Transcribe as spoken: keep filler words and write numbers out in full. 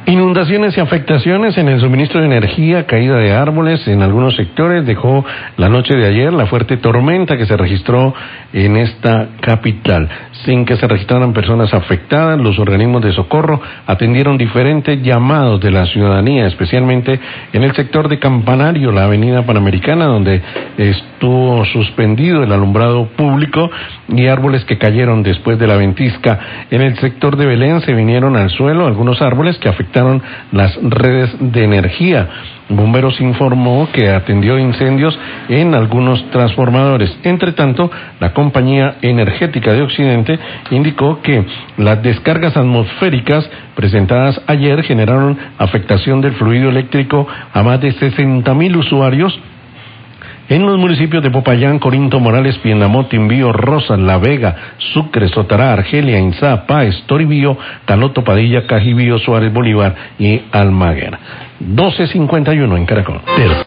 Inundaciones y afectaciones en el suministro de energía, caída de árboles en algunos sectores, dejó la noche de ayer la fuerte tormenta que se registró en esta capital. Sin que se registraran personas afectadas, los organismos de socorro atendieron diferentes llamados de la ciudadanía, especialmente en el sector de Campanario, la avenida Panamericana, donde estuvo suspendido el alumbrado público y árboles que cayeron después de la ventisca. En el sector de Belén se vinieron al suelo algunos árboles que afectaron las redes de energía. Bomberos informó que atendió incendios en algunos transformadores. Entre tanto, la Compañía Energética de Occidente indicó que las descargas atmosféricas presentadas ayer generaron afectación del fluido eléctrico a más de sesenta mil usuarios en los municipios de Popayán, Corinto, Morales, Piendamó, Timbío, Rosas, La Vega, Sucre, Sotará, Argelia, Inzá, Páez, Toribío, Caloto, Padilla, Cajibío, Suárez, Bolívar y Almaguer. doce cincuenta y uno en Caracol.